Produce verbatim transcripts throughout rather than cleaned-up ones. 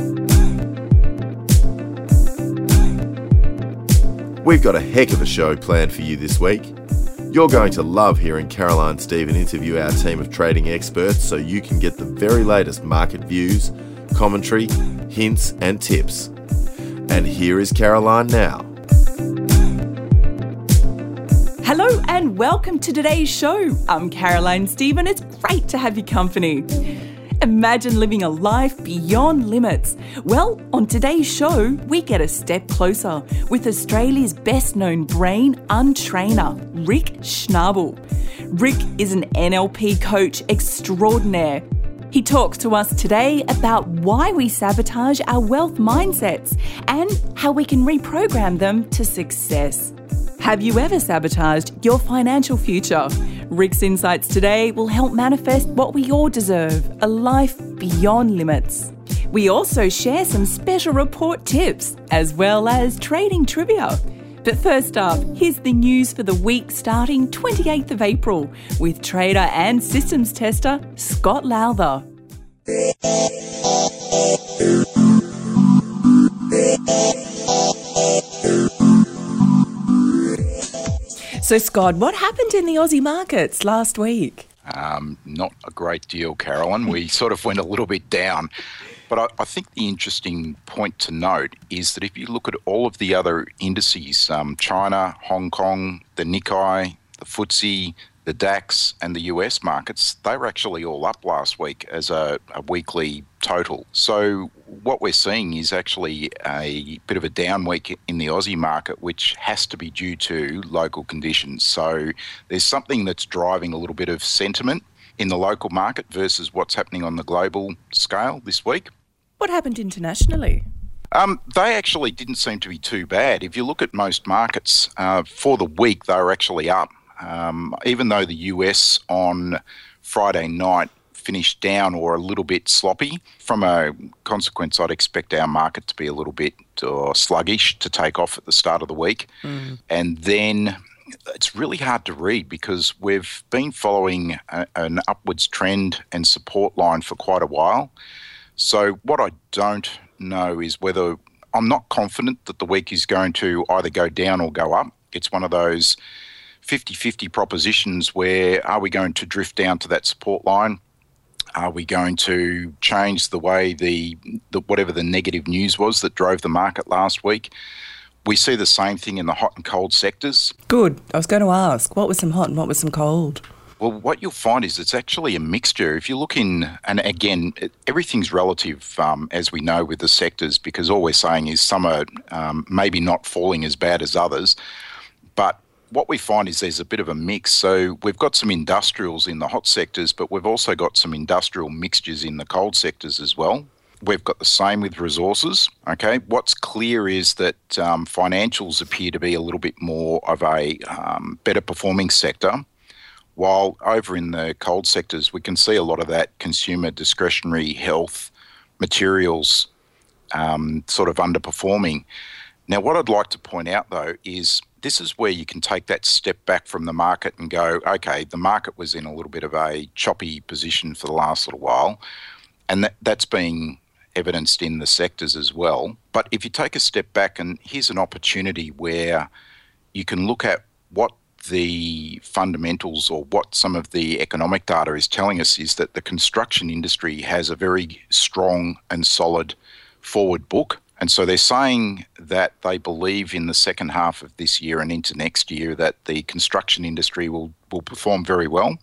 We've got a heck of a show planned for you this week. You're going to love hearing Caroline Stephen interview our team of trading experts so you can get the very latest market views, commentary, hints and tips. And here is Caroline now. Hello and welcome to today's show. I'm Caroline Stephen. It's great to have your company. Imagine living a life beyond limits. Well, on today's show, we get a step closer with Australia's best-known brain untrainer, Rick Schnabel. Rick is an N L P coach extraordinaire. He talks to us today about why we sabotage our wealth mindsets and how we can reprogram them to success. Have you ever sabotaged your financial future? Rick's insights today will help manifest what we all deserve, a life beyond limits. We also share some special report tips, as well as trading trivia. But first up, here's the news for the week starting twenty-eighth of April with trader and systems tester Scott Lowther. So, Scott, what happened in the Aussie markets last week? Um, not a great deal, Carolyn. We sort of went a little bit down. But I, I think the interesting point to note is that if you look at all of the other indices, um, China, Hong Kong, the Nikkei, the F T S E, the DAX and the U S markets, they were actually all up last week as a, a weekly total. So what we're seeing is actually a bit of a down week in the Aussie market, which has to be due to local conditions. So there's something that's driving a little bit of sentiment in the local market versus what's happening on the global scale this week. What happened internationally? Um, they actually didn't seem to be too bad. If you look at most markets, uh, for the week, they were actually up. Um, even though the U S on Friday night finished down or a little bit sloppy, from a consequence, I'd expect our market to be a little bit uh, sluggish to take off at the start of the week. Mm. And then it's really hard to read because we've been following a, an upwards trend and support line for quite a while. So what I don't know is whether I'm not confident that the week is going to either go down or go up. It's one of those fifty-fifty propositions where are we going to drift down to that support line? Are we going to change the way the, the whatever the negative news was that drove the market last week? We see the same thing in the hot and cold sectors. Good. I was going to ask, what was some hot and what was some cold? Well, what you'll find is it's actually a mixture. If you look in, and again, everything's relative, um, as we know with the sectors, because all we're saying is some are um, maybe not falling as bad as others, but what we find is there's a bit of a mix. So we've got some industrials in the hot sectors, but we've also got some industrial mixtures in the cold sectors as well. We've got the same with resources, okay? What's clear is that um, financials appear to be a little bit more of a um, better performing sector, while over in the cold sectors, we can see a lot of that consumer discretionary health materials um, sort of underperforming. Now, what I'd like to point out, though, is this is where you can take that step back from the market and go, okay, the market was in a little bit of a choppy position for the last little while, and that, that's being evidenced in the sectors as well. But if you take a step back, and here's an opportunity where you can look at what the fundamentals or what some of the economic data is telling us is that the construction industry has a very strong and solid forward book. And so they're saying that they believe in the second half of this year and into next year that the construction industry will, will perform very well.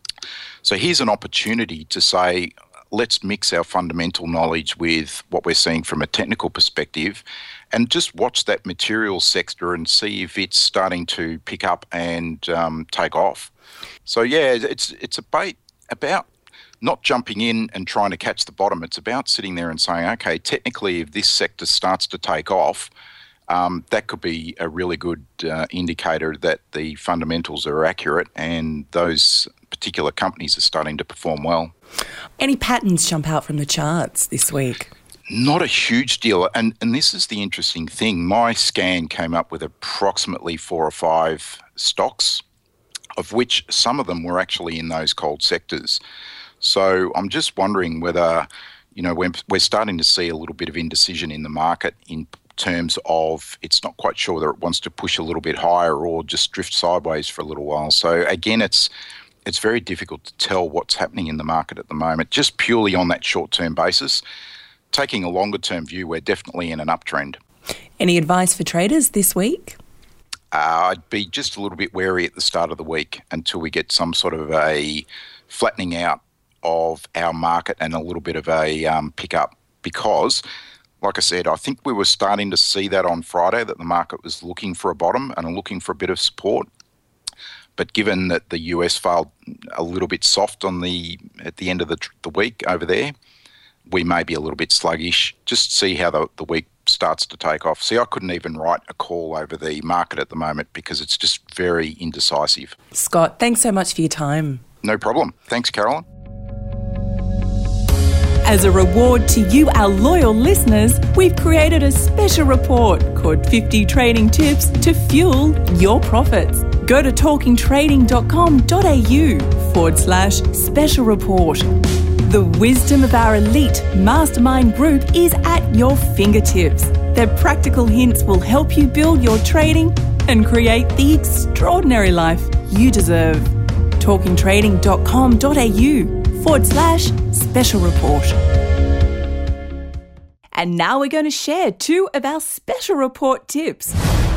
So here's an opportunity to say, let's mix our fundamental knowledge with what we're seeing from a technical perspective and just watch that materials sector and see if it's starting to pick up and um, take off. So yeah, it's it's about, about not jumping in and trying to catch the bottom. It's about sitting there and saying, okay, technically if this sector starts to take off, um, that could be a really good uh, indicator that the fundamentals are accurate and those particular companies are starting to perform well. Any patterns jump out from the charts this week? Not a huge deal. And, and this is the interesting thing. My scan came up with approximately four or five stocks, of which some of them were actually in those cold sectors. So I'm just wondering whether, you know, we're, we're starting to see a little bit of indecision in the market in terms of it's not quite sure whether it wants to push a little bit higher or just drift sideways for a little while. So again, it's it's very difficult to tell what's happening in the market at the moment, just purely on that short-term basis. Taking a longer-term view, we're definitely in an uptrend. Any advice for traders this week? Uh, I'd be just a little bit wary at the start of the week until we get some sort of a flattening out of our market and a little bit of a um, pick-up, because, like I said, I think we were starting to see that on Friday, that the market was looking for a bottom and looking for a bit of support. But given that the U S failed a little bit soft on the at the end of the, the week over there, we may be a little bit sluggish. Just see how the, the week starts to take off. See, I couldn't even write a call over the market at the moment because it's just very indecisive. Scott, thanks so much for your time. No problem. Thanks, Caroline. As a reward to you, our loyal listeners, we've created a special report called fifty Trading Tips to Fuel Your Profits. Go to talkingtrading.com.au forward slash special report. The wisdom of our elite mastermind group is at your fingertips. Their practical hints will help you build your trading and create the extraordinary life you deserve. talkingtrading.com.au forward slash special report. And now we're going to share two of our special report tips.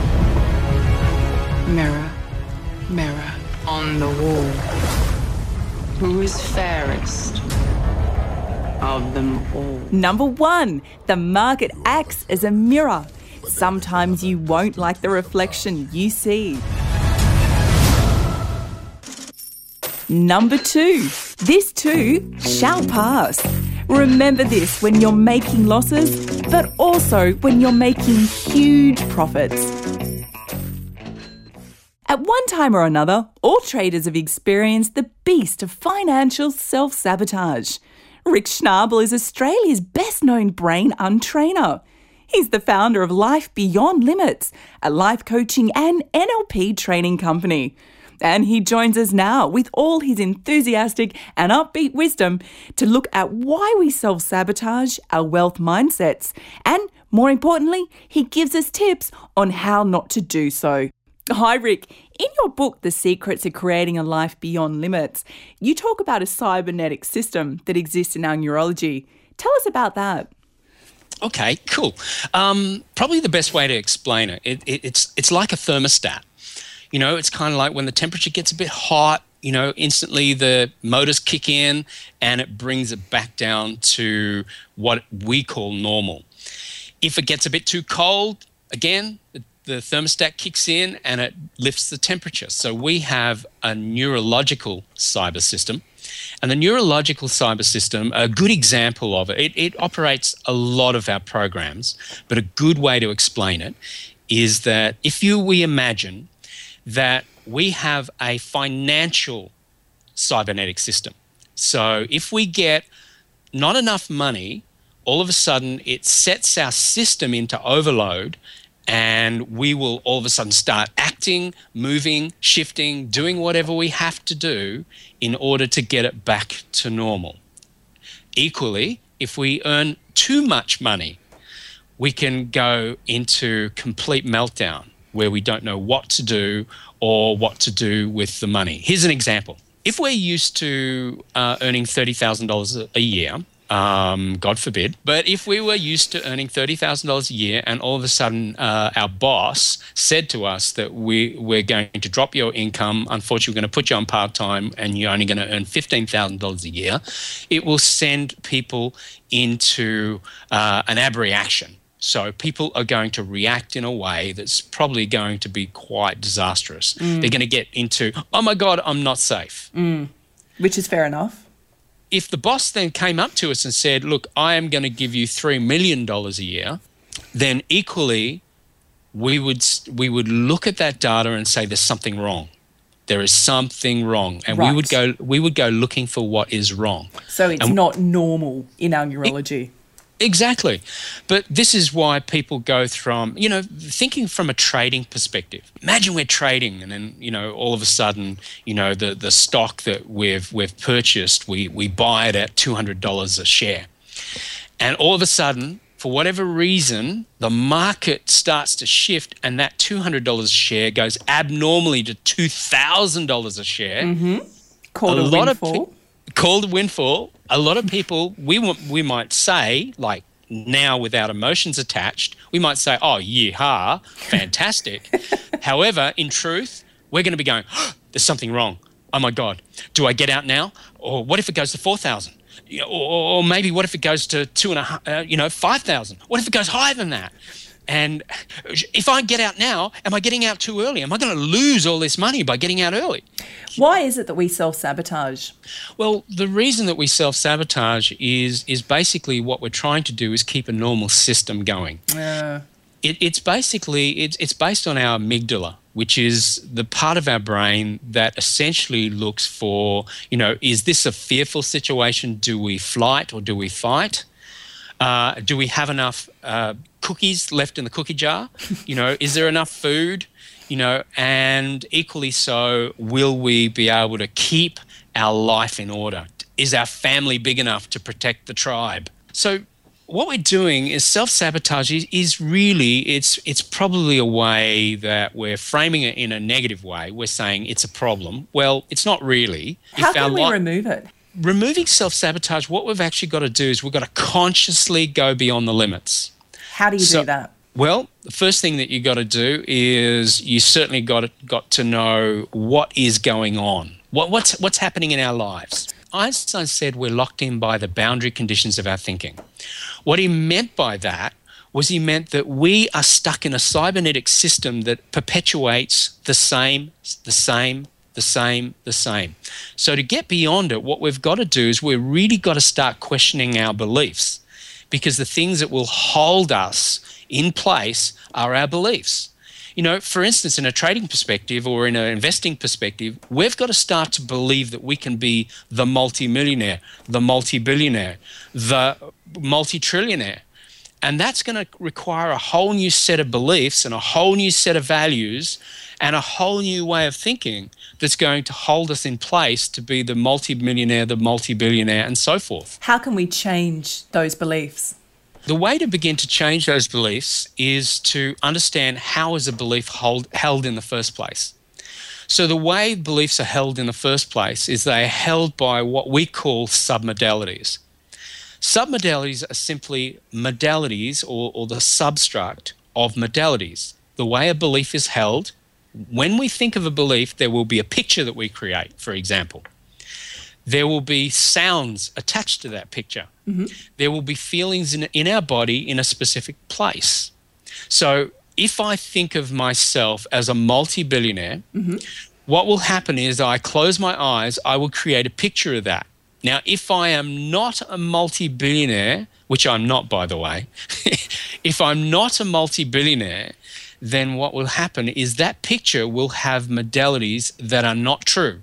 Mirror, mirror on the wall, who is fairest of them all? Number one, the market acts as a mirror. Sometimes you won't like the reflection you see. Number two, this too shall pass. Remember this when you're making losses, but also when you're making huge profits. At one time or another, all traders have experienced the beast of financial self-sabotage. Rick Schnabel is Australia's best-known brain untrainer. He's the founder of Life Beyond Limits, a life coaching and N L P training company. And he joins us now with all his enthusiastic and upbeat wisdom to look at why we self-sabotage our wealth mindsets. And more importantly, he gives us tips on how not to do so. Hi, Rick. In your book, The Secrets of Creating a Life Beyond Limits, you talk about a cybernetic system that exists in our neurology. Tell us about that. Okay, cool. Um, probably the best way to explain it, it, it it's it's like a thermostat. You know, it's kind of like when the temperature gets a bit hot, you know, instantly the motors kick in and it brings it back down to what we call normal. If it gets a bit too cold, again, the, the thermostat kicks in and it lifts the temperature. So we have a neurological cyber system. And the neurological cyber system, a good example of it, it, it operates a lot of our programs, but a good way to explain it is that if you we imagine that we have a financial cybernetic system. So if we get not enough money, all of a sudden it sets our system into overload and we will all of a sudden start acting, moving, shifting, doing whatever we have to do in order to get it back to normal. Equally, if we earn too much money, we can go into complete meltdown where we don't know what to do or what to do with the money. Here's an example. If we're used to uh, earning thirty thousand dollars a year, um, God forbid, but if we were used to earning thirty thousand dollars a year and all of a sudden uh, our boss said to us that we, we're going to drop your income, unfortunately we're going to put you on part-time and you're only going to earn fifteen thousand dollars a year, it will send people into uh, an abreaction. So people are going to react in a way that's probably going to be quite disastrous. Mm. They're going to get into, oh my God, I'm not safe. Mm. Which is fair enough. If the boss then came up to us and said, look, I am going to give you three million dollars a year, then equally we would we would look at that data and say there's something wrong. There is something wrong. And right. we would go we would go looking for what is wrong. So it's and, not normal in our neurology. It, Exactly. But this is why people go from, you know, thinking from a trading perspective. Imagine we're trading and then, you know, all of a sudden, you know, the, the stock that we've we've purchased, we, we buy it at two hundred dollars a share. And all of a sudden, for whatever reason, the market starts to shift and that two hundred dollars a share goes abnormally to two thousand dollars a share. Mm-hmm. Called a, a lot windfall. Of pe- called a windfall. A lot of people, we we might say, like now without emotions attached, we might say, oh, yee-haw, fantastic. However, in truth, we're going to be going, oh, there's something wrong. Oh, my God. Do I get out now? Or what if it goes to four thousand? You know, or, or maybe what if it goes to two and a half, uh, you know, five thousand? What if it goes higher than that? And if I get out now, am I getting out too early? Am I going to lose all this money by getting out early? Why is it that we self-sabotage? Well, the reason that we self-sabotage is is basically what we're trying to do is keep a normal system going. Uh. It, it's basically, it's, it's based on our amygdala, which is the part of our brain that essentially looks for, you know, is this a fearful situation? Do we flight or do we fight? Uh, do we have enough uh, cookies left in the cookie jar? You know, is there enough food? You know, and equally so, will we be able to keep our life in order? Is our family big enough to protect the tribe? So what we're doing is self-sabotage is, is really, it's it's probably a way that we're framing it in a negative way. We're saying it's a problem. Well, it's not really. How if can our we li- remove it? Removing self-sabotage, what we've actually got to do is we've got to consciously go beyond the limits. How do you So- do that? Well, the first thing that you got to do is you certainly got to, got to know what is going on. What, what's what's happening in our lives? Einstein said we're locked in by the boundary conditions of our thinking. What he meant by that was he meant that we are stuck in a cybernetic system that perpetuates the same, the same, the same, the same. So to get beyond it, what we've got to do is we've really got to start questioning our beliefs, because the things that will hold us in place are our beliefs. You know, for instance, in a trading perspective or in an investing perspective, we've got to start to believe that we can be the multi-millionaire, the multi-billionaire, the multi-trillionaire. And that's going to require a whole new set of beliefs and a whole new set of values and a whole new way of thinking that's going to hold us in place to be the multi-millionaire, the multi-billionaire, and so forth. How can we change those beliefs? The way to begin to change those beliefs is to understand how is a belief hold, held in the first place. So the way beliefs are held in the first place is they are held by what we call submodalities. Submodalities are simply modalities or, or the substruct of modalities. The way a belief is held, when we think of a belief, there will be a picture that we create, for example. There will be sounds attached to that picture. Mm-hmm. There will be feelings in, in our body in a specific place. So if I think of myself as a multi-billionaire, mm-hmm. what will happen is I close my eyes, I will create a picture of that. Now, if I am not a multi-billionaire, which I'm not, by the way, if I'm not a multi-billionaire, then what will happen is that picture will have modalities that are not true.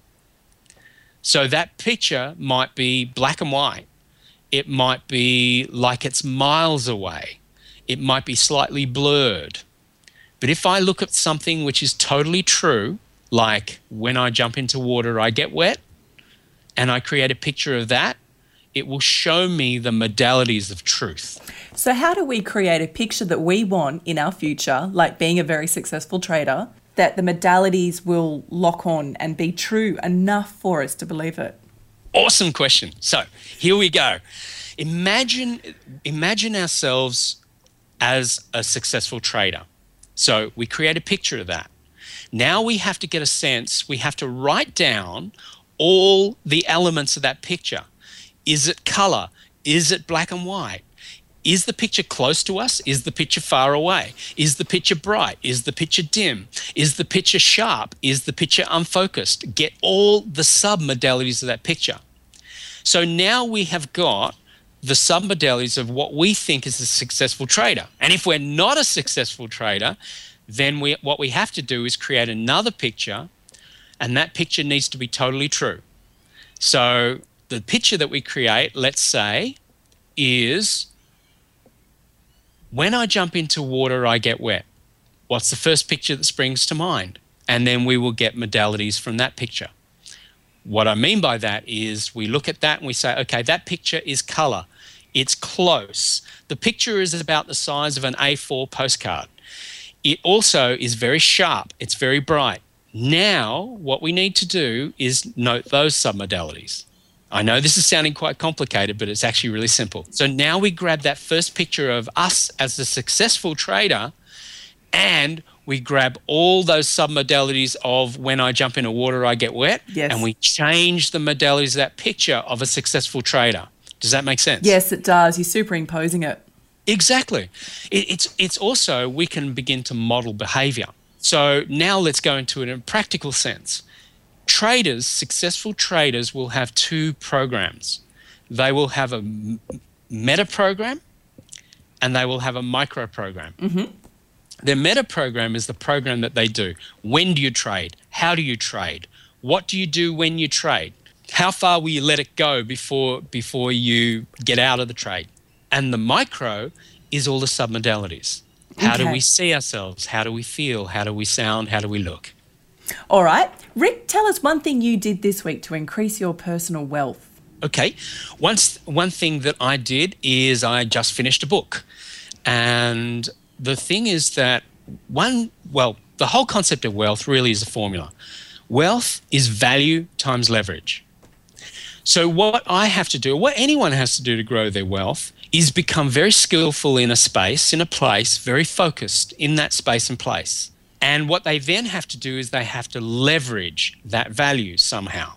So that picture might be black and white. It might be like it's miles away. It might be slightly blurred. But if I look at something which is totally true, like when I jump into water, I get wet, and I create a picture of that, it will show me the modalities of truth. So how do we create a picture that we want in our future, like being a very successful trader, that the modalities will lock on and be true enough for us to believe it? Awesome question. So here we go. Imagine, imagine ourselves as a successful trader. So we create a picture of that. Now we have to get a sense, we have to write down all the elements of that picture. Is it color? Is it black and white? Is the picture close to us? Is the picture far away? Is the picture bright? Is the picture dim? Is the picture sharp? Is the picture unfocused? Get all the sub-modalities of that picture. So now we have got the sub-modalities of what we think is a successful trader. And if we're not a successful trader, then we, what we have to do is create another picture, and that picture needs to be totally true. So the picture that we create, let's say, is when I jump into water, I get wet. What's the first picture that springs to mind? And then we will get modalities from that picture. What I mean by that is we look at that and we say, okay, that picture is color. It's close. The picture is about the size of an A four postcard. It also is very sharp. It's very bright. Now, what we need to do is note those submodalities. I know this is sounding quite complicated, but it's actually really simple. So now we grab that first picture of us as the successful trader, and we grab all those submodalities of when I jump into water, I get wet, yes. and we change the modalities of that picture of a successful trader. Does that make sense? Yes, it does. You're superimposing it. Exactly. It, it's, it's also, we can begin to model behavior. So now let's go into it in a practical sense. Traders, successful traders, will have two programs. They will have a meta program and they will have a micro program. Mm-hmm. Their meta program is the program that they do. When do you trade? How do you trade? What do you do when you trade? How far will you let it go before, before you get out of the trade? And the micro is all the submodalities. How Okay. do we see ourselves? How do we feel? How do we sound? How do we look? All right. Rick, tell us one thing you did this week to increase your personal wealth. Okay. Once, one thing that I did is I just finished a book. And the thing is that one, well, the whole concept of wealth really is a formula. Wealth is value times leverage. So what I have to do, what anyone has to do to grow their wealth, is become very skillful in a space, in a place, very focused in that space and place. And what they then have to do is they have to leverage that value somehow.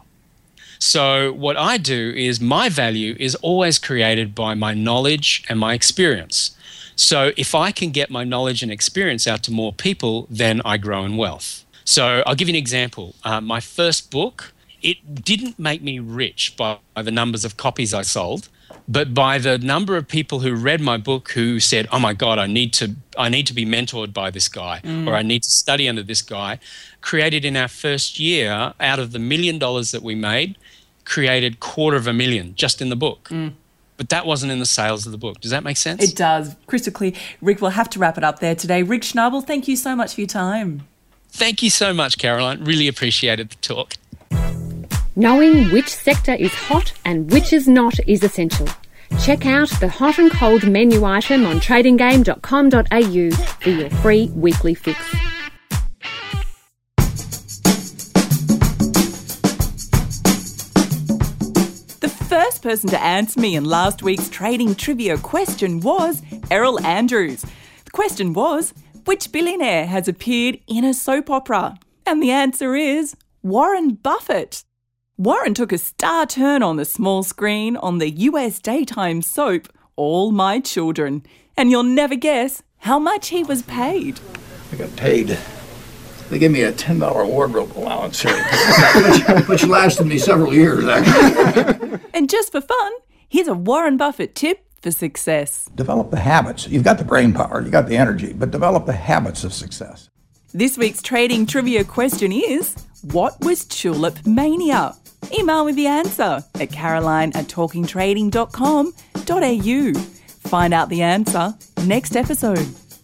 So what I do is my value is always created by my knowledge and my experience. So if I can get my knowledge and experience out to more people, then I grow in wealth. So I'll give you an example. Uh, my first book, it didn't make me rich by, by the numbers of copies I sold, but by the number of people who read my book who said, oh my God, I need to I need to be mentored by this guy, mm. or I need to study under this guy, created in our first year, out of the million dollars that we made, created quarter of a million just in the book. Mm. But that wasn't in the sales of the book. Does that make sense? It does. Crystal clear. Rick, we'll have to wrap it up there today. Rick Schnabel, thank you so much for your time. Thank you so much, Caroline. Really appreciated the talk. Knowing which sector is hot and which is not is essential. Check out the hot and cold menu item on trading game dot com dot a u for your free weekly fix. The first person to answer me in last week's trading trivia question was Errol Andrews. The question was, which billionaire has appeared in a soap opera? And the answer is Warren Buffett. Warren took a star turn on the small screen on the U S daytime soap All My Children. And you'll never guess how much he was paid. I got paid. They gave me a ten dollar wardrobe allowance here, which, which lasted me several years, actually. And just for fun, here's a Warren Buffett tip for success. Develop the habits. You've got the brain power, you've got the energy, but develop the habits of success. This week's trading trivia question is, what was Tulip Mania? Email me the answer at caroline at talking trading dot com dot a u. Find out the answer next episode.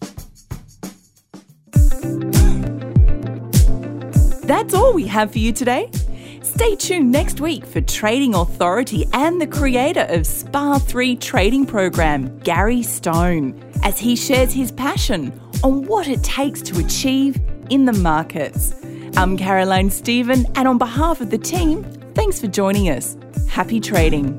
That's all we have for you today. Stay tuned next week for Trading Authority and the creator of S P A three trading program, Gary Stone, as he shares his passion on what it takes to achieve in the markets. I'm Caroline Stephen, and on behalf of the team, thanks for joining us. Happy trading.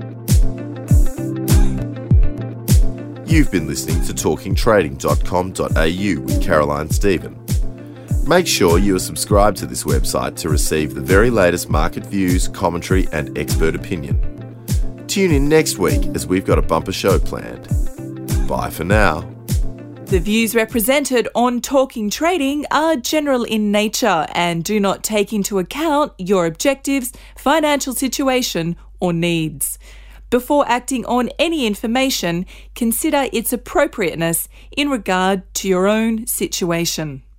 You've been listening to talking trading dot com dot a u with Caroline Stephen. Make sure you are subscribed to this website to receive the very latest market views, commentary and expert opinion. Tune in next week as we've got a bumper show planned. Bye for now. The views represented on Talking Trading are general in nature and do not take into account your objectives, financial situation or needs. Before acting on any information, consider its appropriateness in regard to your own situation.